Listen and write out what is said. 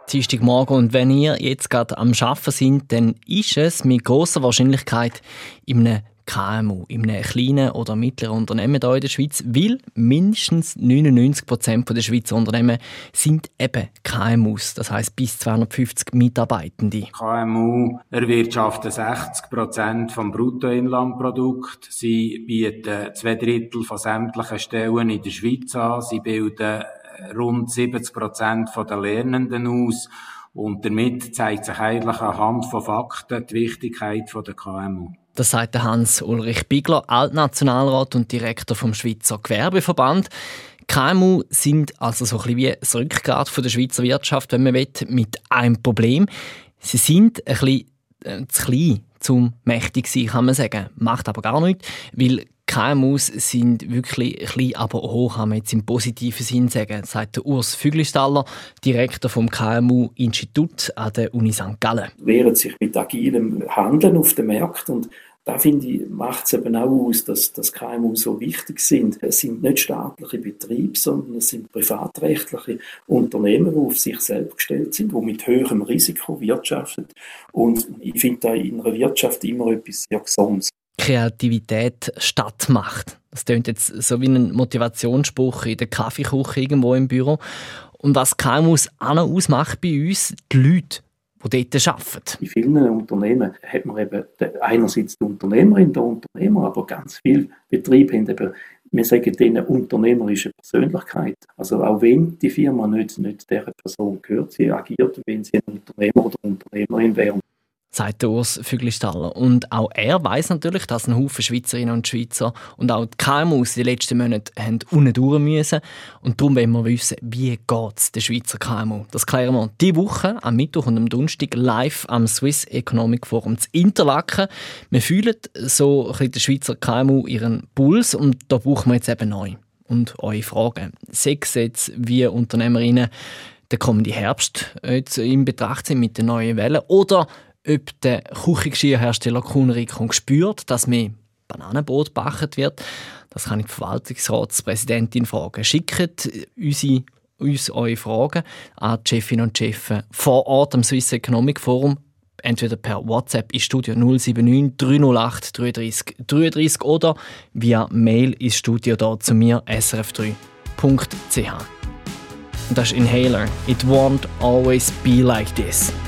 Dienstagmorgen, und wenn ihr jetzt gerade am Arbeiten seid, dann ist es mit grosser Wahrscheinlichkeit in einem KMU, in einem kleinen oder mittleren Unternehmen hier in der Schweiz, weil mindestens 99% der Schweizer Unternehmen sind eben KMUs, das heisst bis 250 Mitarbeitende. KMU erwirtschaften 60% vom Bruttoinlandprodukt. Sie bieten 2/3 von sämtlichen Stellen in der Schweiz an. Sie bilden rund 70% der Lernenden aus. Und damit zeigt sich eigentlich anhand von Fakten die Wichtigkeit der KMU. Das sagt Hans-Ulrich Bigler, Altnationalrat und Direktor vom Schweizer Gewerbeverband. KMU sind also so ein bisschen wie das Rückgrat der Schweizer Wirtschaft, wenn man will, mit einem Problem. Sie sind ein bisschen zu klein, zum mächtig sein, kann man sagen. Macht aber gar nichts, weil KMUs sind wirklich klein, aber hoch, kann man jetzt im positiven Sinn sagen, sagt der Urs Füglistaller, Direktor vom KMU-Institut an der Uni St. Gallen. Wehren sich mit agilem Handeln auf den Märkten, und da finde ich, macht es eben auch aus, dass KMU so wichtig sind. Es sind nicht staatliche Betriebe, sondern es sind privatrechtliche Unternehmen, die auf sich selbst gestellt sind, die mit höherem Risiko wirtschaften. Und ich finde da in einer Wirtschaft immer etwas sehr Gesundes. Kreativität statt Macht. Das klingt jetzt so wie ein Motivationsspruch in der Kaffeeküche irgendwo im Büro. Und was KMUs auch noch ausmacht bei uns, die Leute, die dort arbeiten. In vielen Unternehmen hat man eben einerseits die Unternehmerin, den Unternehmer, aber ganz viele Betriebe haben eben, wir sagen denen, unternehmerische Persönlichkeit. Also auch wenn die Firma nicht dieser Person gehört, sie agiert, wenn sie ein Unternehmer oder Unternehmerin wäre. Sagt der Urs Füglistaller. Und auch er weiss natürlich, dass ein Haufen Schweizerinnen und Schweizer und auch die KMUs in den letzten Monaten haben unten durch müssen. Und darum wollen wir wissen, wie geht es den Schweizer KMU. Das klären wir diese Woche am Mittwoch und am Donnerstag live am Swiss Economic Forum zu Interlaken. Wir fühlen so ein bisschen den Schweizer KMU ihren Puls, und da brauchen wir jetzt eben neu. Und eure Fragen. Sechs jetzt wie Unternehmerinnen der kommende Herbst jetzt in Betracht sind mit den neuen Wellen, oder ob der Küchengeschirrhersteller Kuhnrikon spürt, dass mehr Bananenbrot gebacken wird. Das kann ich die Verwaltungsratspräsidentin fragen. Schickt uns eure Fragen an die Chefinnen und Chefs vor Ort am Swiss Economic Forum, entweder per WhatsApp ins Studio 079 308 33 33 oder via Mail ins Studio da zu mir, srf3.ch. Und das ist Inhaler. It won't always be like this.